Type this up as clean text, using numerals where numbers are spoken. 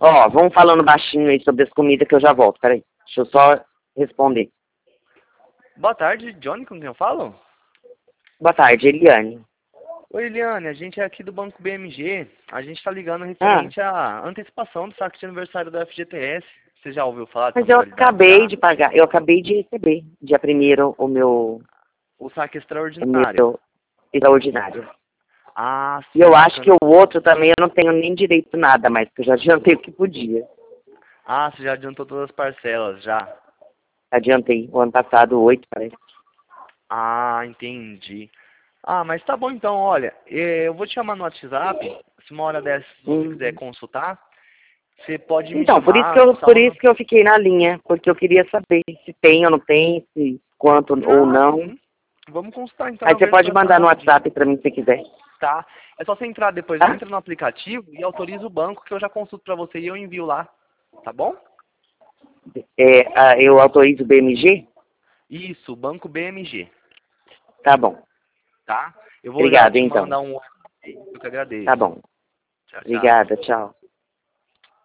Ó, vamos falando baixinho aí sobre as comidas que eu já volto. Peraí, deixa eu só responder. Boa tarde, Johnny, com quem eu falo? Boa tarde, Eliane. Oi, Eliane, a gente é aqui do Banco BMG. A gente tá ligando Ah, referente à antecipação do saque de aniversário da FGTS. Você já ouviu falar dessa mas eu modalidade acabei já? de pagar, eu acabei de receber, dia primeiro, O saque o extraordinário. meu extraordinário. Ah, E sim, eu acho que bacana. o outro também eu não tenho nem direito a nada mais, porque eu já adiantei o que podia. Ah, você já adiantou todas as parcelas, já. Adiantei, o ano passado, 8, parece. Ah, entendi. Ah, mas tá bom então, olha, eu vou te chamar no WhatsApp, se uma hora dessa você quiser Hum. consultar, você pode me Então, chamar, por isso que eu fiquei na linha, porque eu queria saber se tem ou não tem, se quanto ou Ah, não. sim. Vamos consultar então Aí na você pode mandar no verificação de... WhatsApp pra mim se quiser. Tá. É só você entrar depois, Tá? entra no aplicativo e autoriza o banco que eu já consulto pra você e eu envio lá. Tá bom? Eu autorizo o BMG? Isso, Banco BMG. Tá bom. Tá? Eu vou já Obrigado, te então. mandar um... Eu que Tá agradeço. bom. Tchau, tchau. Obrigada, tchau.